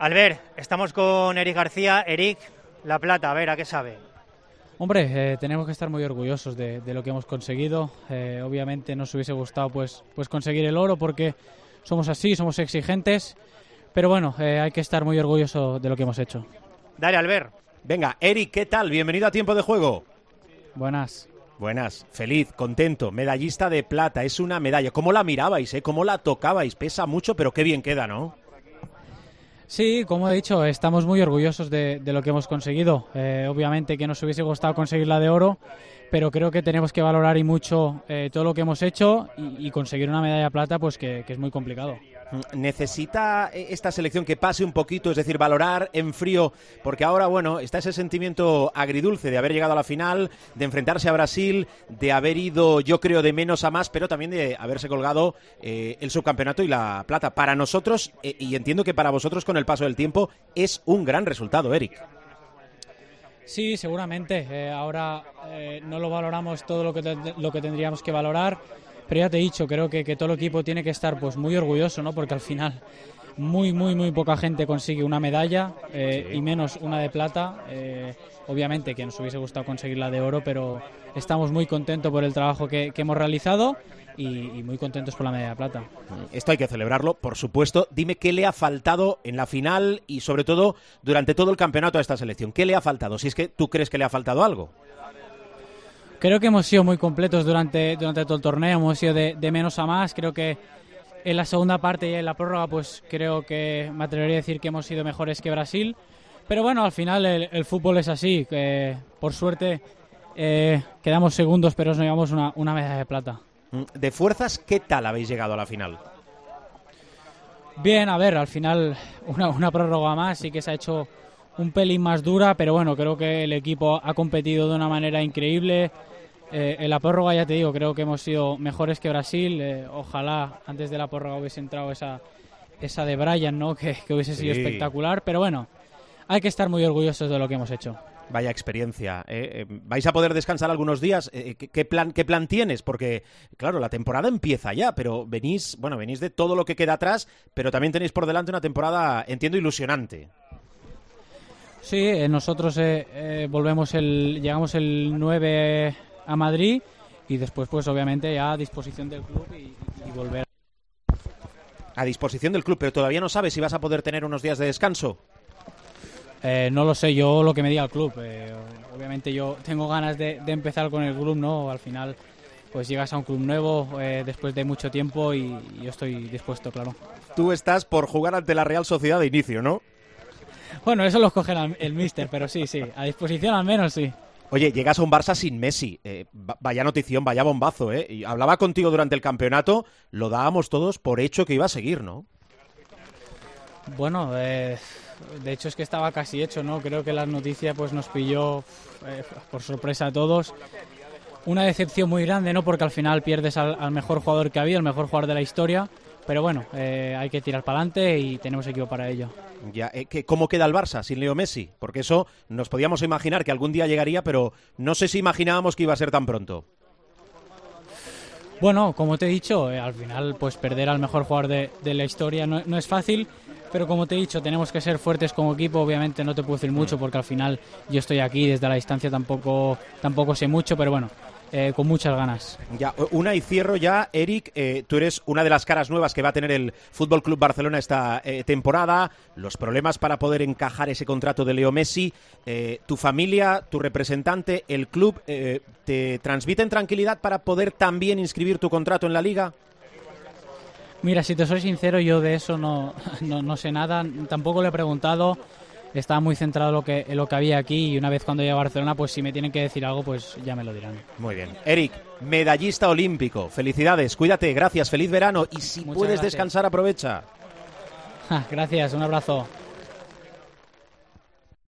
Albert, estamos con Eric García. Eric, la plata, a ver, ¿a qué sabe? Hombre, tenemos que estar muy orgullosos de lo que hemos conseguido. Obviamente nos hubiese gustado pues conseguir el oro porque somos así, somos exigentes, pero bueno, hay que estar muy orgullosos de lo que hemos hecho. Dale, Albert. Venga, Eric, ¿qué tal? Bienvenido a Tiempo de Juego. Buenas. Buenas, feliz, contento, medallista de plata, es una medalla. ¿Cómo la mirabais, cómo la tocabais? Pesa mucho, pero qué bien queda, ¿no? Sí, como he dicho, estamos muy orgullosos de lo que hemos conseguido. Obviamente que nos hubiese gustado conseguir la de oro, pero creo que tenemos que valorar y mucho todo lo que hemos hecho y conseguir una medalla de plata, pues que es muy complicado. ¿Necesita esta selección que pase un poquito, es decir, valorar en frío? Porque ahora, bueno, está ese sentimiento agridulce de haber llegado a la final, de enfrentarse a Brasil, de haber ido, yo creo, de menos a más, pero también de haberse colgado el subcampeonato y la plata. Para nosotros, y entiendo que para vosotros con el paso del tiempo, es un gran resultado, Eric. Sí, seguramente. Ahora no lo valoramos todo lo que tendríamos que valorar. Pero ya te he dicho, creo que todo el equipo tiene que estar pues muy orgulloso, ¿no? Porque al final muy poca gente consigue una medalla y menos una de plata. Obviamente que nos hubiese gustado conseguir la de oro, pero estamos muy contentos por el trabajo que hemos realizado y muy contentos por la medalla de plata. Esto hay que celebrarlo, por supuesto. Dime qué le ha faltado en la final y sobre todo durante todo el campeonato a esta selección. ¿Qué le ha faltado? Si es que tú crees que le ha faltado algo. Creo que hemos sido muy completos durante todo el torneo, hemos sido de menos a más. Creo que en la segunda parte y en la prórroga, pues creo que me atrevería a decir que hemos sido mejores que Brasil. Pero bueno, al final el fútbol es así, que por suerte quedamos segundos, pero nos llevamos una medalla de plata. De fuerzas, ¿qué tal habéis llegado a la final? Bien, a ver, al final una prórroga más, sí que se ha hecho un pelín más dura, pero bueno, creo que el equipo ha competido de una manera increíble. En la prórroga, ya te digo, creo que hemos sido mejores que Brasil. Ojalá antes de la prórroga hubiese entrado esa de Brian, ¿no? Que hubiese sido espectacular, pero bueno, hay que estar muy orgullosos de lo que hemos hecho. Vaya experiencia. ¿Vais a poder descansar algunos días? ¿Qué plan tienes? Porque, claro, la temporada empieza ya, pero venís de todo lo que queda atrás, pero también tenéis por delante una temporada, entiendo, ilusionante. Sí, nosotros llegamos el 9 a Madrid y después, pues obviamente, ya a disposición del club y volver. A disposición del club, pero todavía no sabes si vas a poder tener unos días de descanso. No lo sé, yo lo que me diga el club. Obviamente yo tengo ganas de empezar con el club, ¿no? Al final, pues llegas a un club nuevo después de mucho tiempo y yo estoy dispuesto, claro. Tú estás por jugar ante la Real Sociedad de inicio, ¿no? Bueno, eso lo escoge el míster, pero sí, a disposición al menos sí. Oye, llegas a un Barça sin Messi, vaya notición, vaya bombazo, ¿eh? Y hablaba contigo durante el campeonato, lo dábamos todos por hecho que iba a seguir, ¿no? Bueno, de hecho es que estaba casi hecho, ¿no? Creo que la noticia pues nos pilló por sorpresa a todos. Una decepción muy grande, ¿no? Porque al final pierdes al mejor jugador que había, el mejor jugador de la historia. Pero bueno, hay que tirar para adelante y tenemos equipo para ello. Ya, ¿cómo queda el Barça sin Leo Messi? Porque eso nos podíamos imaginar que algún día llegaría, pero no sé si imaginábamos que iba a ser tan pronto. Bueno, como te he dicho, al final pues perder al mejor jugador de la historia no es fácil, pero como te he dicho, tenemos que ser fuertes como equipo. Obviamente no te puedo decir mucho porque al final yo estoy aquí, desde la distancia tampoco sé mucho, pero bueno, con muchas ganas. Ya, una y cierro ya, Eric, tú eres una de las caras nuevas que va a tener el Fútbol Club Barcelona esta temporada, los problemas para poder encajar ese contrato de Leo Messi, tu familia, tu representante, el club, ¿te transmiten tranquilidad para poder también inscribir tu contrato en la Liga? Mira, si te soy sincero, yo de eso no sé nada, tampoco le he preguntado. Estaba muy centrado en lo que había aquí y una vez cuando llegue a Barcelona, pues si me tienen que decir algo, pues ya me lo dirán. Muy bien. Eric, medallista olímpico. Felicidades, cuídate, gracias, feliz verano y si puedes descansar, aprovecha. Gracias, un abrazo.